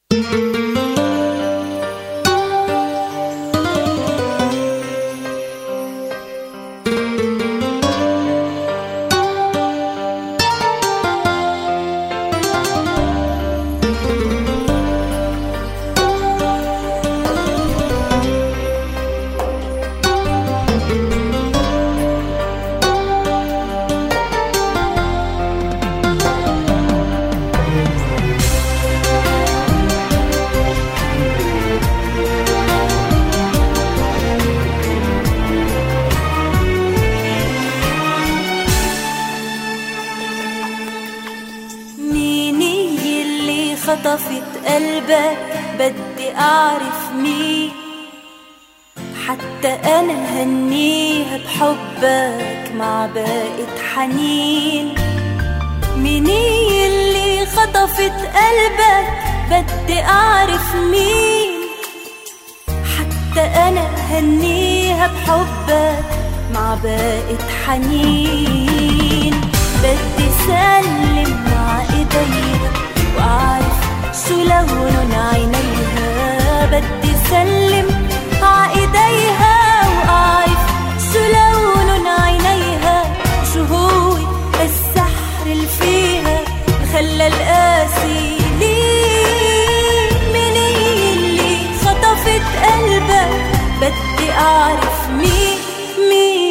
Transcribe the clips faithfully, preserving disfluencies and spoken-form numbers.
خطفت قلبك بدي أعرف مين، حتى أنا هنيها بحبك مع باقة حنين. مين هي اللي خطفت قلبك بدي أعرف مين، حتى أنا هنيها بحبك مع باقة حنين. بدي سلم مع إيديها وأعرف شو لون عينيها، بدي سلم مع إيديها وأعرف شو لون عينيها، شو هو السحر اللي فيها خلى القاسي ليه. مين اللي خطفت قلبك بدي أعرف مين مين.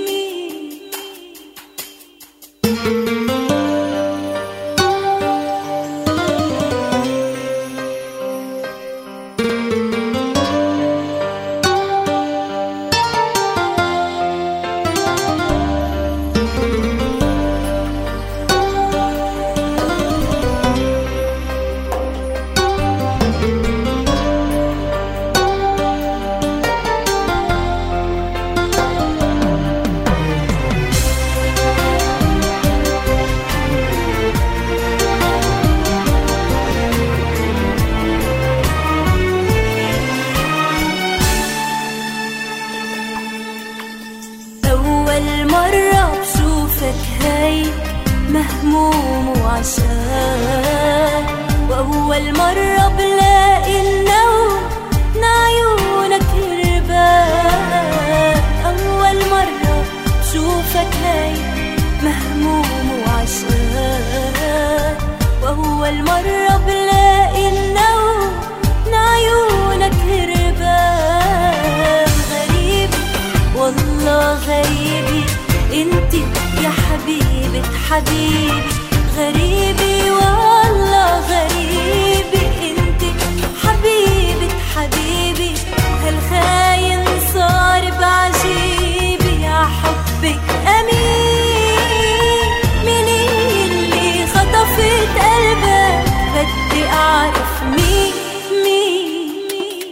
مهموم وعشان، وأول مرة بلاقي النوم من عيونك هربان. أول مرة بشوفك هيك مهموم وعشان، وأول مرة بلاقي النوم من عيونك هربان. غريبة والله غريبة انتي يا حبيبة حبيبي، غريبي والله غريبي انتي حبيبة حبيبي. هالخاين صار بعجيبي يا حبك أمين. مين اللي خطفت قلبك بدي أعرف مين مين.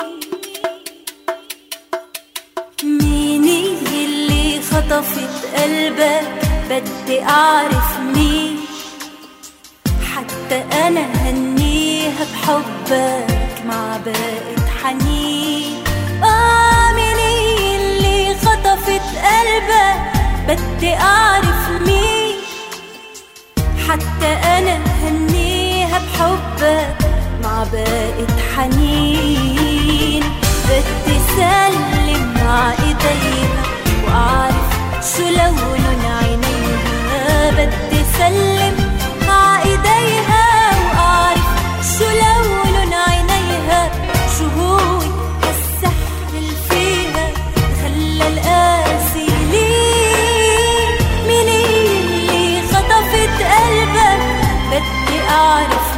مين اللي خطفت قلبك بدي أعرف مين، حتى أنا هنيها بحبك مع باقة حنين. آه مين اللي خطفت قلبك بدي أعرف مين، حتى أنا هنيها بحبك مع باقة حنين. بدي سلم مع إيديها وأعرف شو لون عينيها، بدي سلم مع إيديها وأعرف شو لون عينيها، شو هو السحر اللي فيها خلى القاسي ليه. مين اللي خطفت قلبك بدي أعرف